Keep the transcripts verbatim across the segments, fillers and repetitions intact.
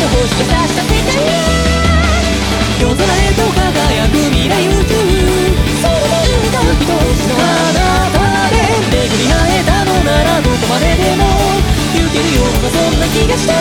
星が差した世界へ夜空へと輝く未来宇宙その海が一つのあなたで巡り会えたのならどこまででも行けるようなそんな気がした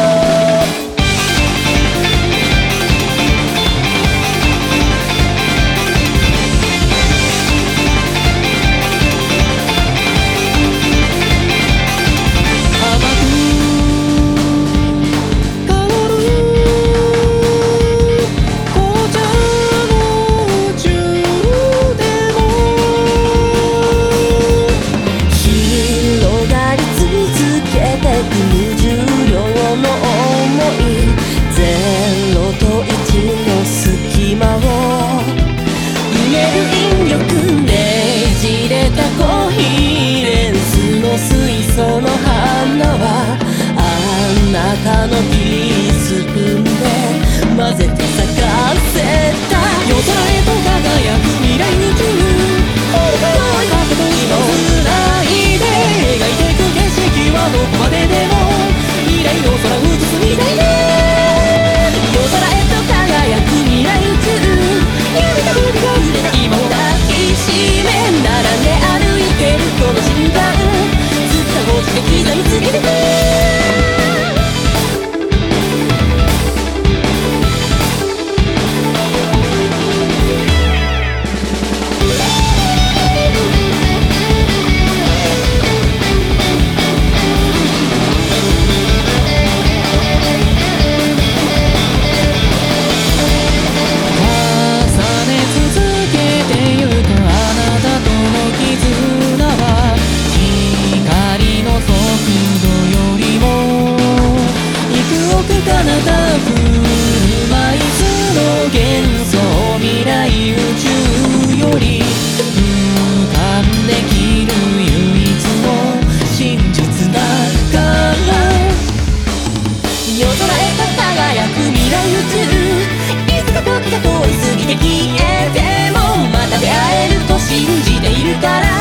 その花はあなたのキススプーンで混ぜて咲かせた夜空へと輝く未来宇宙青い風と今を繋いで描いてく景色はどこまででも未来の空映すみたいで夜空へと輝く未来宇宙夢と海が揺れた今を抱きしめ並んで歩いてるこの瞬間刻みつけてく彼方車椅子の幻想未来宇宙より浮かんできる唯一の真実だから夜空へと輝く未来宇宙いつか時が通り過ぎて消えてもまた出会えると信じているから